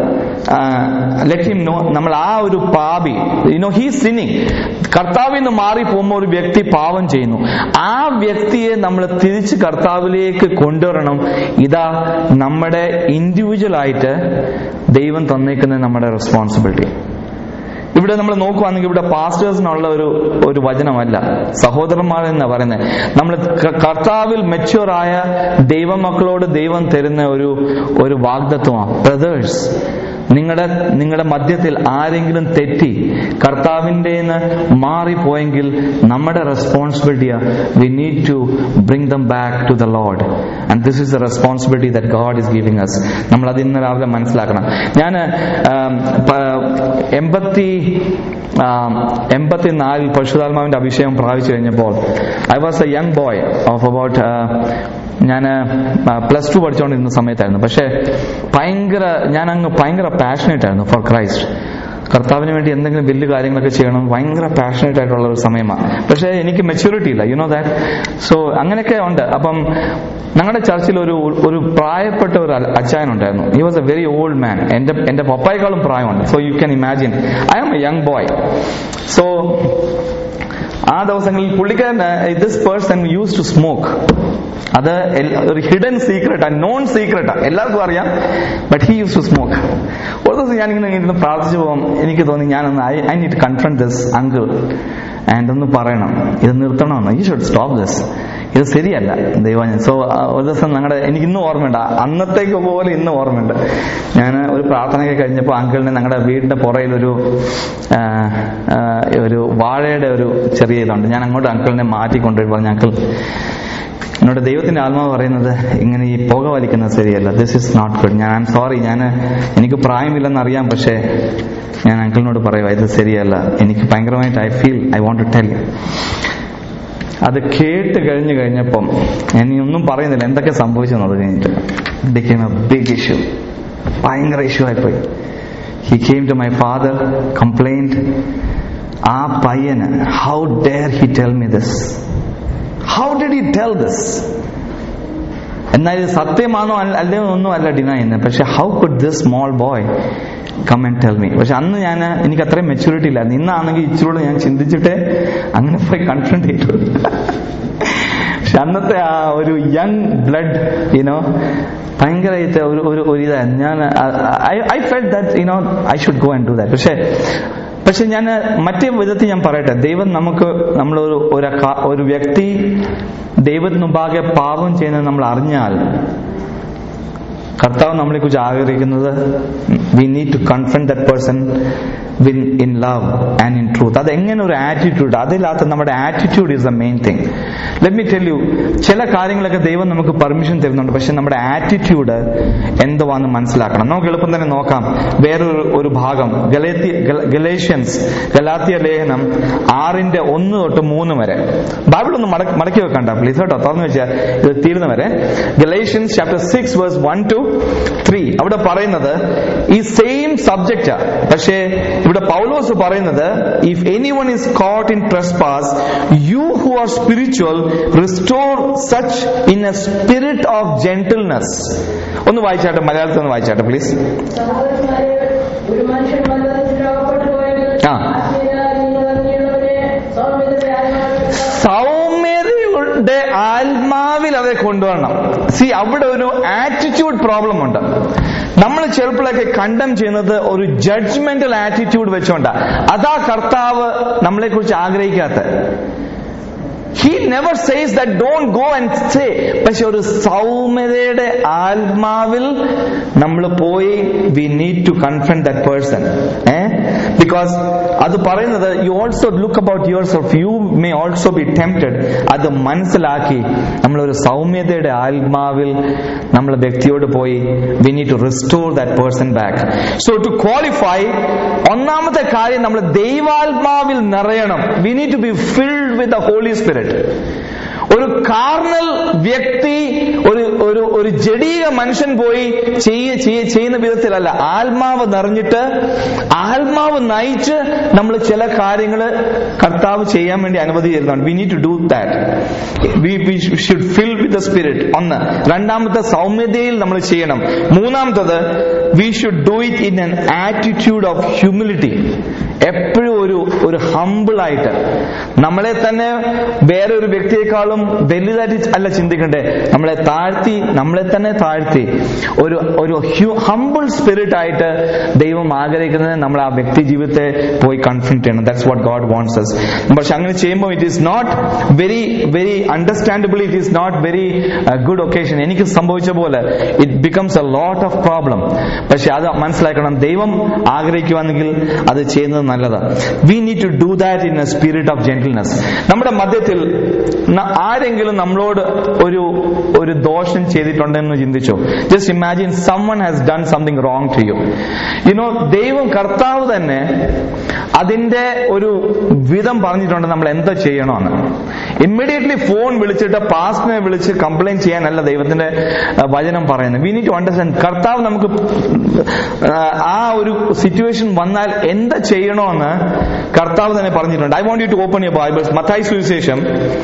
ലെറ്റ് ഹിം നോ, നമ്മൾ ആ ഒരു പാപി, യു നോ ഹീ സിന്നിങ്, കർത്താവിൽ നിന്ന് മാറി പോകുമ്പോൾ ഒരു വ്യക്തി പാപം ചെയ്യുന്നു. ആ വ്യക്തിയെ നമ്മൾ തിരിച്ച് കർത്താവിലേക്ക് കൊണ്ടുവരണം. ഇതാ നമ്മുടെ ഇൻഡിവിജ്വൽ ആയിട്ട് ദൈവം തന്നേക്കുന്ന നമ്മുടെ റെസ്പോൺസിബിലിറ്റി. ഇവിടെ നമ്മൾ നോക്കുവാണെങ്കിൽ ഇവിടെ പാസ്റ്റേഴ്സിനുള്ള ഒരു ഒരു വചനമല്ല, സഹോദരന്മാരെന്നാ പറയുന്നത്. നമ്മൾ കർത്താവിൽ മെച്യൂർ ആയ ദൈവമക്കളോട് ദൈവം തരുന്ന ഒരു ഒരു വാഗ്ദത്വമാണ്. ബ്രദേഴ്സ്, നിങ്ങളുടെ നിങ്ങളുടെ മധ്യത്തിൽ ആരെങ്കിലും തെറ്റി കർത്താവിന്റെ മാറിപ്പോയെങ്കിൽ നമ്മുടെ റെസ്പോൺസിബിലിറ്റിയാ, we need to bring them back to the Lord. And this is the responsibility that God is giving us. നമ്മൾ അത് ഇന്ന് രാവിലെ മനസ്സിലാക്കണം. ഞാൻ എൺപത്തി എൺപത്തിനാലിൽ പരിശുദ്ധാത്മാവിന്റെ അഭിഷേകം പ്രാപിച്ചു കഴിഞ്ഞപ്പോൾ, I was a young boy of about, ഞാൻ പ്ലസ് ടു പഠിച്ചുകൊണ്ടിരുന്ന സമയത്തായിരുന്നു. പക്ഷെ ഭയങ്കര ഞാൻ അങ്ങ് ഭയങ്കര പാഷനേറ്റ് ആയിരുന്നു ഫോർ ക്രൈസ്റ്റ്. കർത്താവിന് വേണ്ടി എന്തെങ്കിലും വലിയ കാര്യങ്ങളൊക്കെ ചെയ്യണം, ഭയങ്കര പാഷനേറ്റ് ആയിട്ടുള്ള ഒരു സമയമാണ്. പക്ഷെ എനിക്ക് മെച്യൂരിറ്റി ഇല്ല, യു നോ ദാറ്റ്. സോ അങ്ങനെയൊക്കെ ഉണ്ട്. അപ്പം ഞങ്ങളുടെ ചർച്ചിൽ ഒരു ഒരു പ്രായപ്പെട്ട ഒരു അച്ചായനുണ്ടായിരുന്നു. He was a very old man. എന്റെ എന്റെ പപ്പായേക്കാളും പ്രായമുണ്ട്. So you can imagine, I am a young boy. So ആ ദിവസങ്ങളിൽ പുള്ളിക്കാരൻ, this person use to smoke. അത് ഒരു ഹിഡൻ സീക്രട്ടാ, നോൺ സീക്രട്ടാ, എല്ലാവർക്കും അറിയാം. But he use to smoke. ഒരു ദിവസം ഞാനിങ്ങനെ ഇരുന്ന് പ്രാർത്ഥിച്ചു പോകും. എനിക്ക് തോന്നി ഞാനൊന്ന് I I need to confront this uncle and ഒന്ന് പറയണം, ഇത് നിർത്തണമെന്ന്. യു ഷുഡ് സ്റ്റോപ്പ് ദിസ്, ഇത് ശരിയല്ല ദൈവം. സോ ഒരു ദിവസം ഞങ്ങളുടെ, എനിക്ക് ഇന്നും ഓർമ്മയുണ്ട്, അന്നത്തേക്ക് പോലെ ഇന്ന് ഓർമ്മയുണ്ട്. ഞാൻ ഒരു പ്രാർത്ഥനയൊക്കെ കഴിഞ്ഞപ്പോൾ അങ്കിളിനെ ഞങ്ങളുടെ വീടിന്റെ പുറയിൽ ഒരു ഒരു വാഴയുടെ ഒരു ചെറിയ ഇതുണ്ട്. ഞാൻ അങ്ങോട്ട് അങ്കിളിനെ മാറ്റിക്കൊണ്ടുപോയി പറഞ്ഞു, അങ്കിൾ എന്നോട് ദൈവത്തിന്റെ ആത്മാവ് പറയുന്നത് ഇങ്ങനെ ഈ പുക വലിക്കുന്നത് ശരിയല്ല, ദിസ് ഇസ് നോട്ട് ഗുഡ്. ഞാൻ ഐ എം സോറി, ഞാൻ എനിക്ക് പ്രായമില്ലെന്നറിയാം, പക്ഷേ ഞാൻ അങ്കിളിനോട് പറയുക ഇത് ശരിയല്ല, എനിക്ക് ഭയങ്കരമായിട്ട് I feel I want to tell you. അത് കേട്ട് കഴിഞ്ഞു കഴിഞ്ഞപ്പം ഞാൻ ഒന്നും പറയുന്നില്ല, എന്തൊക്കെ സംഭവിച്ചെന്ന്. അത് കഴിഞ്ഞിട്ട് it became a big issue, ഭയങ്കര ഇഷ്യൂ ആയിപ്പോയി. He came to my father, complained. ആ പയ്യന്, how dare he tell me this, how did he tell this. എന്നാൽ ഇത് സത്യമാണോ അല്ലയോ ഒന്നും അല്ല ഡിനൈ ചെയ്യുന്നത്, പക്ഷെ how could this small boy come and tell me. പക്ഷെ അന്ന് ഞാൻ, എനിക്ക് അത്രയും മെച്യൂരിറ്റി ഇല്ലായിരുന്നു. ഇന്നാണെങ്കിൽ ഇച്ചിരൂടെ ഞാൻ ചിന്തിച്ചിട്ടേ അങ്ങനെ പോയി കൺഫ്രണ്ട് ചെയ്തു. പക്ഷെ അന്നത്തെ ആ ഒരു യങ് ബ്ലഡ്, യുനോ, ഭയങ്കരമായിട്ട് ഒരു ഒരു ഇതായിരുന്നു. ഞാൻ I felt that you know I should go and do that. പക്ഷെ പക്ഷെ ഞാൻ മറ്റേ വിധത്തിൽ ഞാൻ പറയട്ടെ, ദൈവം നമുക്ക്, നമ്മളൊരു ഒരു വ്യക്തി ദൈവത്തിന് മുമ്പാകെ പാപം ചെയ്യുന്നത് നമ്മൾ അറിഞ്ഞാൽ, കർത്താവ് നമ്മളെ കുറിച്ച് ആഗ്രഹിക്കുന്നത് we need to confront that person in love and in truth. അതെങ്ങനെ ഒരു ആറ്റിറ്റ്യൂഡ്, അതിനകത്ത് നമ്മുടെ attitude is the main thing. Let me tell you, ചില കാര്യങ്ങളൊക്കെ ദൈവം നമുക്ക് പെർമിഷൻ തരുന്നുണ്ട്, പക്ഷെ നമ്മുടെ ആറ്റിറ്റ്യൂഡ് എന്തുവാന്ന് മനസ്സിലാക്കണം. നമുക്ക് എളുപ്പം തന്നെ നോക്കാം. വേറൊരു ഒരു ഭാഗം ഗലാത്യ ഗലേഷ്യൻസ് ഗലാത്യ ലേഖനം ആറിന്റെ ഒന്ന് തൊട്ട് മൂന്ന് വരെ. ബൈബിൾ ഒന്ന് മടക്കി മടക്കി വെക്കണ്ട പ്ലീസ് കേട്ടോ, തുറന്നു വെച്ചാൽ ഇത് തീരുന്ന വരെ. Galatians chapter six verse one two three. അവിടെ പറയുന്നത് ഈ സെയിം സബ്ജക്റ്റാ, പക്ഷേ ഇവിടെ പൗലോസ് പറയുന്നത്, if anyone is caught in trespass, you who are spiritual restore such in a spirit of gentleness. ഒന്ന് വായിച്ചാട്ടെ, മലയാളത്തിൽ ഒന്ന് വായിച്ചാട്ടെ പ്ലീസ്. ആ, സൗമ്യതയുടെ ആത്മാവിൽ അതെ കൊണ്ടുവരണം. സി, അവിടെ ഒരു ആറ്റിറ്റ്യൂഡ് പ്രോബ്ലം ഉണ്ട്. നമ്മൾ ചിലപ്പോഴൊക്കെ കണ്ടം ചെയ്യുന്നത് ഒരു ജഡ്ജ്മെന്റൽ ആറ്റിറ്റ്യൂഡ് വെച്ചോണ്ടാ. അതാ കർത്താവ് നമ്മളെ കുറിച്ച് ആഗ്രഹിക്കാത്ത. He never says that don't go and say. പക്ഷെ ഒരു സൗമ്യതയുടെ ആത്മാവിൽ നമ്മൾ പോയി we need to confront that person. eh? Because അത് പറയുന്നത് you also look about yourself, you may also be tempted. അത് മനസ്സിലാക്കി നമ്മളൊരു സൗമ്യതയുടെ ആത്മാവിൽ നമ്മൾ വ്യക്തിയോട് പോയി we need to restore that person back. So to qualify, ഒന്നാമത്തെ കാര്യം നമ്മൾ ദൈവാത്മാവിൽ നിറയണം. We need to be filled with the Holy Spirit. ഒരു കാർണൽ വ്യക്തി, ഒരു ഒരു ഒരു ജഡീക മനുഷ്യൻ പോയി ചെയ്യുന്ന വിധത്തിലല്ല. ആത്മാവ് നിറഞ്ഞിട്ട് ആത്മാവ് നയിച്ച് നമ്മൾ ചില കാര്യങ്ങൾ കർത്താവ് ചെയ്യാൻ വേണ്ടി അനുമതി തരുന്നുണ്ട്. We need to do that. We we should fill with the spirit. ഒന്ന്. രണ്ടാമത്തെ, സൗമ്യതയിൽ നമ്മൾ ചെയ്യണം. മൂന്നാമത്തത്, we should do it in an attitude of humility. എപ്പോഴും ഒരു ഒരു ഹംബിൾ ആയിട്ട്, നമ്മളെ തന്നെ വേറെ ഒരു വ്യക്തിയെക്കാളും വലുതായിട്ട് അല്ല ചിന്തിക്കണ്ടേ, നമ്മളെ താഴ്ത്തി, നമ്മളെ തന്നെ താഴ്ത്തി ഒരു ഒരു ഹംബിൾ സ്പിരിറ്റ് ആയിട്ട് ദൈവം ആഗ്രഹിക്കുന്നത് നമ്മൾ ആ വ്യക്തി ജീവിതത്തെ പോയി കൺഫ്രണ്ട് ചെയ്യണം. That's what God wants us. പക്ഷെ അങ്ങനെ ചെയ്യുമ്പോൾ it is not very very understandably, it is not very good occasion. എനിക്ക് സംഭവിച്ച പോലെ it becomes a lot of problem. പക്ഷെ അത് മനസ്സിലാക്കണം, ദൈവം ആഗ്രഹിക്കുവാണെങ്കിൽ അത് ചെയ്യുന്നത് നല്ലതാണ്. We need to do that in a spirit of gentleness. നമ്മുടെ മധ്യത്തിൽ ആരെങ്കിലും നമ്മളോട് ഒരു ഒരു ദോഷം ചെയ്തിട്ടുണ്ടെന്ന് ചിന്തിച്ചോ. Just imagine someone has done something wrong to you. You know, ദൈവം കർത്താവ് തന്നെ അതിന്റെ ഒരു വിധം പറഞ്ഞിട്ടുണ്ട് നമ്മൾ എന്താ ചെയ്യണമെന്ന്. ഇമ്മീഡിയറ്റ്ലി ഫോൺ വിളിച്ചിട്ട് പാസ്റ്ററിനെ വിളിച്ച് കംപ്ലൈന്റ് ചെയ്യാനല്ല ദൈവത്തിന്റെ വചനം പറയുന്നത്. വി നീഡ് ടു അണ്ടർസ്റ്റാൻഡ്, കർത്താവ് നമുക്ക് ആ ഒരു സിറ്റുവേഷൻ വന്നാൽ എന്താ ചെയ്യണമെന്ന് കർത്താവ് തന്നെ പറഞ്ഞിട്ടുണ്ട്. I want you to open your Bibles. Mathai സുവിശേഷം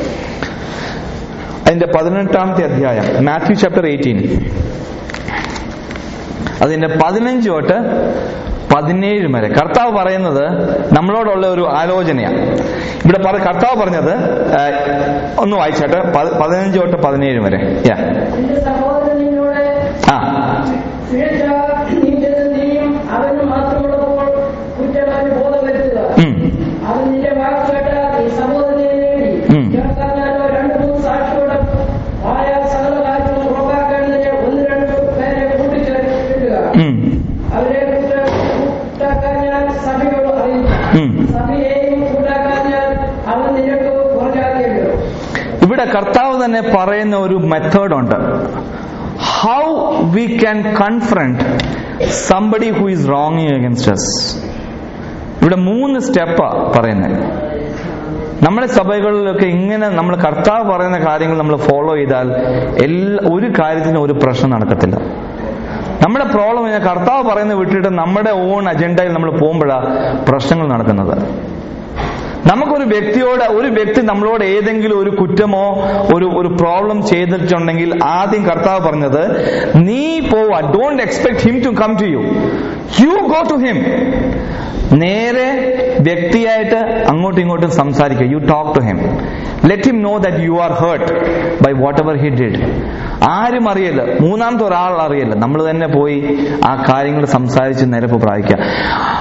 അതിന്റെ പതിനെട്ടാമത്തെ അധ്യായം, മാത്യു ചാപ്റ്റർ എയ്റ്റീൻ, അതിന്റെ പതിനഞ്ച് തൊട്ട് പതിനേഴ് വരെ കർത്താവ് പറയുന്നത് നമ്മളോടുള്ള ഒരു ആലോചനയാണ്. ഇവിടെ കർത്താവ് പറഞ്ഞത് ഒന്ന് വായിച്ചാട്ടെ, പതിനഞ്ച് തൊട്ട് പതിനേഴ് വരെ. ആ ഇവിടെ കർത്താവ് തന്നെ പറയുന്ന ഒരു മെത്തേഡ് ഉണ്ട്. How we can confront somebody who is റോങ്ങിങ് അഗൈൻസ്റ്റ് us. ഇവിടെ മൂന്ന് സ്റ്റെപ്പാ പറയുന്നത്. നമ്മുടെ സഭകളിലൊക്കെ ഇങ്ങനെ നമ്മൾ കർത്താവ് പറയുന്ന കാര്യങ്ങൾ നമ്മൾ ഫോളോ ചെയ്താൽ എല്ലാ ഒരു കാര്യത്തിനും ഒരു പ്രശ്നം നടക്കത്തില്ല. നമ്മുടെ പ്രോബ്ലം കർത്താവ് പറയുന്നത് വിട്ടിട്ട് നമ്മുടെ ഓൺ അജണ്ടയിൽ നമ്മൾ പോകുമ്പോഴാണ് പ്രശ്നങ്ങൾ നടക്കുന്നത്. നമുക്കൊരു വ്യക്തിയോട് ഒരു വ്യക്തി നമ്മളോട് ഏതെങ്കിലും ഒരു കുറ്റമോ ഒരു ഒരു പ്രോബ്ലം ചെയ്തിട്ടുണ്ടെങ്കിൽ ആദ്യം കർത്താവ് പറഞ്ഞത്, നീ പോവാ, don't expect him to come to you, you go to him. നേരെ വ്യക്തിയായിട്ട് അങ്ങോട്ടും ഇങ്ങോട്ടും സംസാരിക്കുക. You talk to him, let him know that you are hurt by whatever he did. ആരും അറിയില്ല, മൂന്നാമത്തെ ഒരാൾ അറിയില്ല, നമ്മൾ തന്നെ പോയി ആ കാര്യങ്ങൾ സംസാരിച്ച് നിരപ്പ് പ്രാപിക്കുക.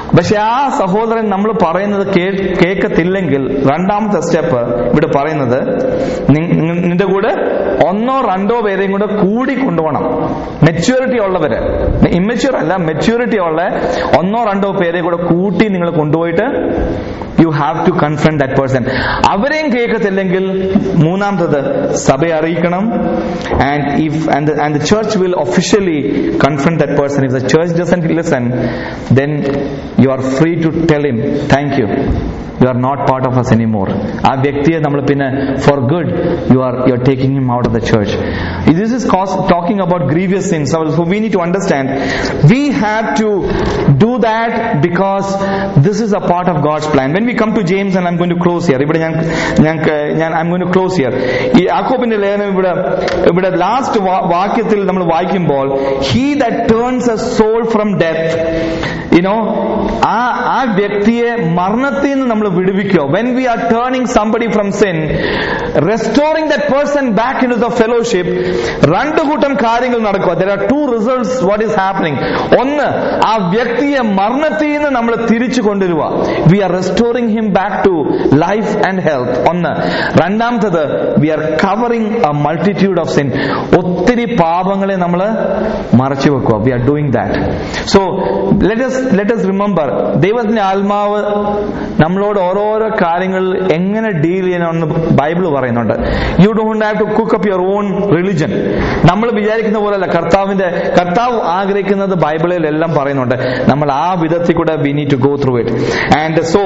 പക്ഷെ ആ സഹോദരൻ നമ്മൾ പറയുന്നത് കേൾക്കത്തില്ലെങ്കിൽ രണ്ടാമത്തെ സ്റ്റെപ്പ് ഇവിടെ പറയുന്നത്, നിന്റെ കൂടെ ഒന്നോ രണ്ടോ പേരെയും കൂടെ കൂടി കൊണ്ടുപോകണം. മെച്യൂരിറ്റി ഉള്ളവര്, ഇമ്മച്യൂർ അല്ല, മെച്യൂരിറ്റി ഉള്ള ഒന്നോ രണ്ടോ പേരെ കൂടെ കൂട്ടി നിങ്ങൾ കൊണ്ടുപോയിട്ട് you have to confront that person. അവരെയും കേൾക്കത്തില്ലെങ്കിൽ മൂന്നാമത്തത് സഭയെ അറിയിക്കണം. And if and and the church will officially confront that person. If the church doesn't listen, then you are free to tell him, thank you, you are not part of us anymore. ആ വ്യക്തിയെ നമ്മൾ പിന്നെ for good you are you are taking him out of the church. This is talking about grievous sins. So we need to understand, we have to do that because this is a part of God's plan. When we come to James, and I'm going to close here, ഇവിടെ ഞാൻ ഞാൻ I'm going to close here. ഈ യാക്കോബിന്റെ ലേഖനം ഇവിടെ ഇവിടെ ലാസ്റ്റ് വാക്യത്തിൽ നമ്മൾ വായിക്കുമ്പോൾ, he that turns a soul from death, you know, ആ ആ വ്യക്തിയെ മരണത്തിൽ നിന്ന് നമ്മൾ വിടുവിക്കുക. When we are turning somebody from sin, restoring that person back into the fellowship, രണ്ടു കൂട്ടം കാര്യങ്ങൾ നടക്കുക. There are two results what is happening. ഒന്ന്, ആ വ്യക്തിയെ മരണത്തിൽ നിന്ന് നമ്മൾ തിരിച്ചു കൊണ്ടുവരിക. We are restoring him back to life and health. ഒന്ന്. രണ്ടാമത്തത്, we are covering a multitude of sin. ഒത്തിരി പാപങ്ങളെ നമ്മൾ മറച്ചു വെക്കുക. We are doing that. So let us let us remember, ദൈവത്തിന്റെ ആത്മാവ് നമ്മളോട് ഓരോരോ കാര്യങ്ങൾ എങ്ങനെ ഡീൽ ചെയ്യണമെന്ന് ബൈബിൾ പറയുന്നുണ്ട്. You don't have to cook up your own religion. നമ്മൾ വിചാരിക്കുന്ന പോലെയല്ല. കർത്താവിന്റെ കർത്താവ് ആഗ്രഹിക്കുന്നത് ബൈബിളിൽ എല്ലാം പറയുന്നുണ്ട്. നമ്മൾ ആ വിധത്തിൽ കൂടെ we need to go through it. And so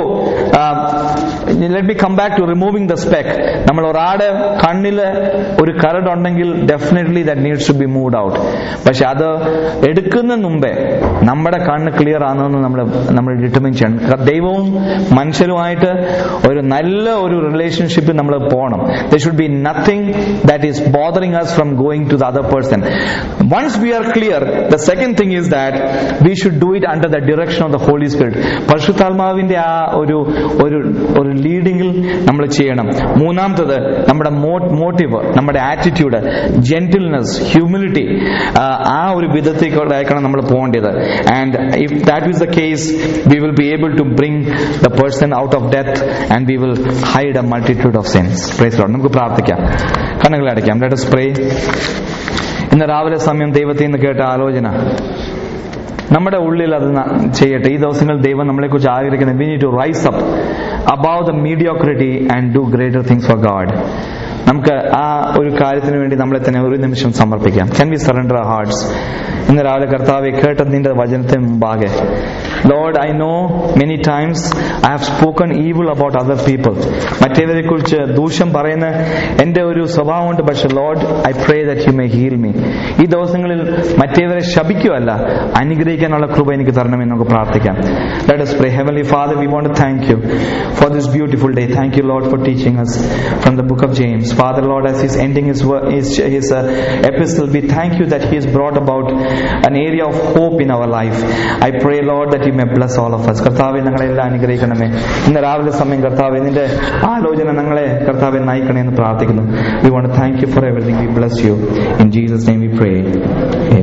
let me come back to removing the speck. നമ്മൾ ഒരാടെ കണ്ണില് ഒരു കരടുണ്ടെങ്കിൽ definitely that needs to be moved out. പക്ഷെ അത് എടുക്കുന്ന മുമ്പേ നമ്മുടെ കണ്ണ് ക്ലിയർ ആണെന്ന് നമ്മൾ നമ്മൾ ഡിറ്റർമിൻ ചെയ്യണം. ദൈവവും മനുഷ്യരുമായിട്ട് ഒരു നല്ല ഒരു റിലേഷൻഷിപ്പിൽ നമ്മൾ പോകണം. There should be nothing that is bothering us from going to the other person. Once we are clear, the second thing is that we should do it under the direction of the Holy Spirit. പരിശുദ്ധാത്മാവിന്റെ ആ ഒരു ഒരു ഒരു ലീഡിങ്ങിൽ നമ്മൾ ചെയ്യണം. മൂന്നാമത്തത്, നമ്മുടെ മോട്ടീവ്, നമ്മുടെ ആറ്റിറ്റ്യൂഡ്, ജെന്റിൽനെസ്, ഹ്യൂമിലിറ്റി, ആ ഒരു വിധത്തിലേക്കാണ് നമ്മൾ പോകേണ്ടത്. And if that is the case, we will be able to bring the person out of death and we will hide a multitude of sins. Praise God. നമുക്ക് പ്രാർത്ഥിക്കാം, കണ്ണുകളെ അടയ്ക്കാം. Let us pray. ഇന്ന് രാവിലെ സമയം ദൈവത്തിൽ നിന്ന് കേട്ട ആലോചന നമ്മുടെ ഉള്ളിൽ അത് ചെയ്യട്ടെ. ഈ ദിവസങ്ങൾ ദൈവം നമ്മളെ കുറിച്ച് ആഗ്രഹിക്കുന്നത്, we need to rise up above the mediocrity and do greater things for God. നമുക്ക് ആ ഒരു കാര്യത്തിന് വേണ്ടി നമ്മളെ തന്നെ ഒരു നിമിഷം സമർപ്പിക്കാം. Can we surrender our hearts? ഇന്ന് രാവിലെ കർത്താവെ, കേട്ട നിന്റെ വചനത്തിന് മുമ്പാകെ, Lord, I know many times I have spoken evil about other people. മറ്റേവരെ കുറിച്ച് ദൂഷ്യം പറയുന്ന എന്റെ ഒരു സ്വഭാവമുണ്ട്. പക്ഷെ Lord, I pray that you may heal me. ഈ ദിവസങ്ങളിൽ മറ്റേവരെ ശപിക്കുകയല്ല, അനുഗ്രഹിക്കാനുള്ള കൃപ എനിക്ക് തരണമെന്ന് നമുക്ക് പ്രാർത്ഥിക്കാം. Let us pray. Heavenly Father, we want to thank you for this beautiful day. Thank you, Lord, for teaching us from the book of James. Father, Lord, as he's ending his his, his uh, epistle, we thank you that he has brought about an area of hope in our life. I pray, Lord, that you may bless all of us. കർത്താവെ, ഞങ്ങളെല്ലാം അനുഗ്രഹിക്കണമേ. ഇന്ന് രാവിലെ സമയം കർത്താവെ, നിന്റെ ആലോചന ഞങ്ങളെ കർത്താവെ നയിക്കണേ എന്ന് പ്രാർത്ഥിക്കുന്നു. We want to thank you for everything. We bless you. In Jesus' name we pray. Amen.